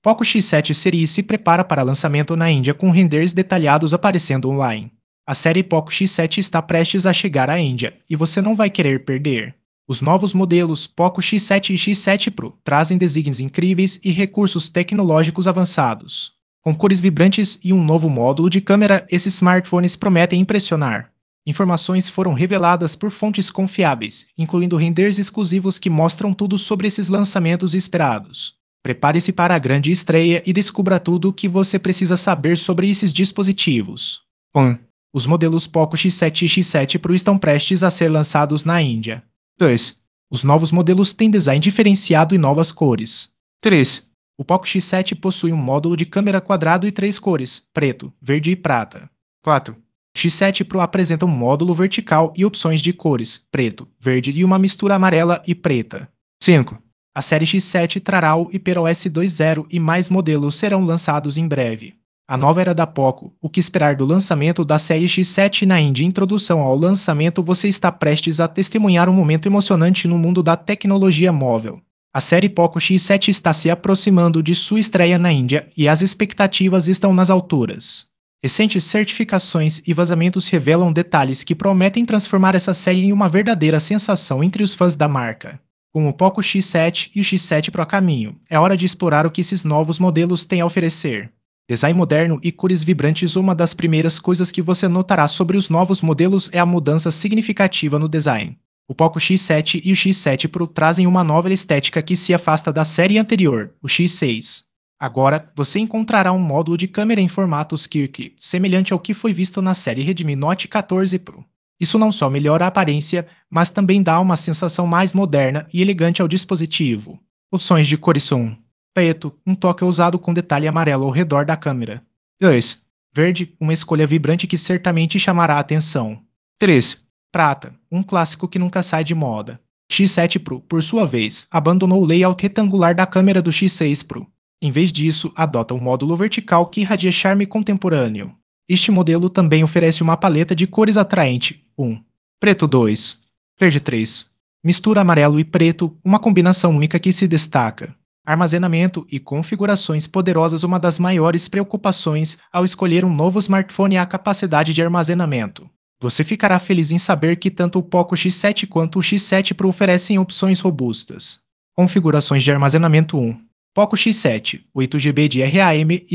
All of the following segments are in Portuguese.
Poco X7 Series se prepara para lançamento na Índia com renders detalhados aparecendo online. A série Poco X7 está prestes a chegar à Índia e você não vai querer perder. Os novos modelos Poco X7 e X7 Pro trazem designs incríveis e recursos tecnológicos avançados. Com cores vibrantes e um novo módulo de câmera, esses smartphones prometem impressionar. Informações foram reveladas por fontes confiáveis, incluindo renders exclusivos que mostram tudo sobre esses lançamentos esperados. Prepare-se para a grande estreia e descubra tudo o que você precisa saber sobre esses dispositivos. 1. Os modelos Poco X7 e X7 Pro estão prestes a ser lançados na Índia. 2. Os novos modelos têm design diferenciado e novas cores. 3. O Poco X7 possui um módulo de câmera quadrado e 3 cores, preto, verde e prata. 4. O X7 Pro apresenta um módulo vertical e opções de cores, preto, verde e uma mistura amarela e preta. 5. A série X7 trará o HyperOS 2.0 e mais modelos serão lançados em breve. A nova era da Poco, o que esperar do lançamento da série X7 na Índia? Introdução ao lançamento. Você está prestes a testemunhar um momento emocionante no mundo da tecnologia móvel. A série Poco X7 está se aproximando de sua estreia na Índia e as expectativas estão nas alturas. Recentes certificações e vazamentos revelam detalhes que prometem transformar essa série em uma verdadeira sensação entre os fãs da marca. Com o Poco X7 e o X7 Pro a caminho, é hora de explorar o que esses novos modelos têm a oferecer. Design moderno e cores vibrantes. Uma das primeiras coisas que você notará sobre os novos modelos é a mudança significativa no design. O Poco X7 e o X7 Pro trazem uma nova estética que se afasta da série anterior, o X6. Agora, você encontrará um módulo de câmera em formatos Kirk, semelhante ao que foi visto na série Redmi Note 14 Pro. Isso não só melhora a aparência, mas também dá uma sensação mais moderna e elegante ao dispositivo. Opções de cores são: preto, um toque ousado com detalhe amarelo ao redor da câmera. 2. Verde, uma escolha vibrante que certamente chamará a atenção. 3. Prata, um clássico que nunca sai de moda. X7 Pro, por sua vez, abandonou o layout retangular da câmera do X6 Pro. Em vez disso, adota um módulo vertical que irradia charme contemporâneo. Este modelo também oferece uma paleta de cores atraente: 1. Preto 2. Verde 3. Mistura amarelo e preto, uma combinação única que se destaca. Armazenamento e configurações poderosas. Uma das maiores preocupações ao escolher um novo smartphone é a capacidade de armazenamento. Você ficará feliz em saber que tanto o Poco X7 quanto o X7 Pro oferecem opções robustas. Configurações de armazenamento: 1. Poco X7, 8GB de RAM e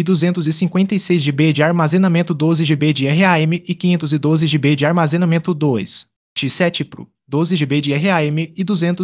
256GB de armazenamento, 12GB de RAM e 512GB de armazenamento. 2. X7 Pro, 12GB de RAM e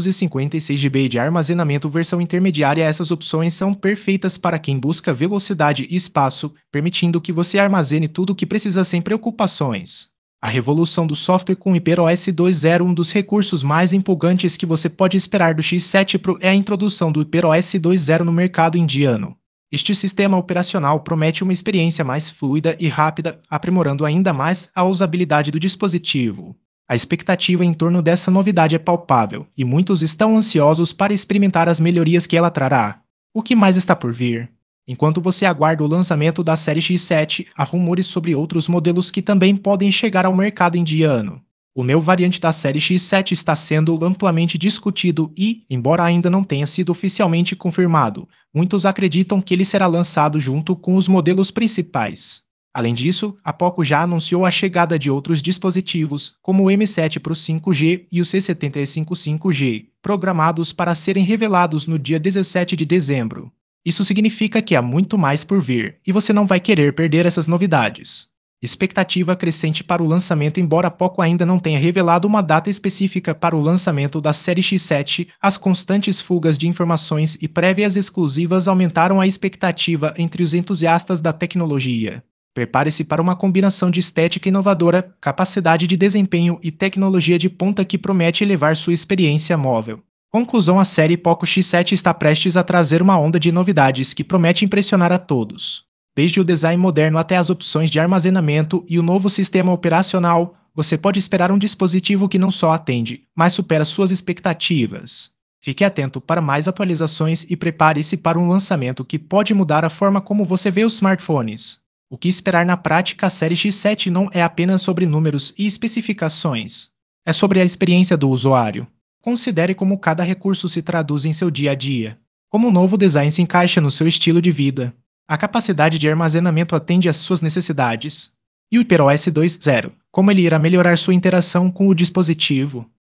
256GB de armazenamento. Versão intermediária. Essas opções são perfeitas para quem busca velocidade e espaço, permitindo que você armazene tudo o que precisa sem preocupações. A revolução do software com HyperOS 2.0. Um dos recursos mais empolgantes que você pode esperar do X7 Pro é a introdução do HyperOS 2.0 no mercado indiano. Este sistema operacional promete uma experiência mais fluida e rápida, aprimorando ainda mais a usabilidade do dispositivo. A expectativa em torno dessa novidade é palpável, e muitos estão ansiosos para experimentar as melhorias que ela trará. O que mais está por vir? Enquanto você aguarda o lançamento da série X7, há rumores sobre outros modelos que também podem chegar ao mercado indiano. O novo variante da série X7 está sendo amplamente discutido e, embora ainda não tenha sido oficialmente confirmado, muitos acreditam que ele será lançado junto com os modelos principais. Além disso, a Poco já anunciou a chegada de outros dispositivos, como o M7 Pro 5G e o C75 5G, programados para serem revelados no dia 17 de dezembro. Isso significa que há muito mais por vir, e você não vai querer perder essas novidades. Expectativa crescente para o lançamento. Embora a Poco ainda não tenha revelado uma data específica para o lançamento da série X7, as constantes fugas de informações e prévias exclusivas aumentaram a expectativa entre os entusiastas da tecnologia. Prepare-se para uma combinação de estética inovadora, capacidade de desempenho e tecnologia de ponta que promete elevar sua experiência móvel. Conclusão: a série Poco X7 está prestes a trazer uma onda de novidades que promete impressionar a todos. Desde o design moderno até as opções de armazenamento e o novo sistema operacional, você pode esperar um dispositivo que não só atende, mas supera suas expectativas. Fique atento para mais atualizações e prepare-se para um lançamento que pode mudar a forma como você vê os smartphones. O que esperar na prática? A série X7 não é apenas sobre números e especificações. É sobre a experiência do usuário. Considere como cada recurso se traduz em seu dia a dia. Como o novo design se encaixa no seu estilo de vida. A capacidade de armazenamento atende às suas necessidades. E o HyperOS 2.0, como ele irá melhorar sua interação com o dispositivo.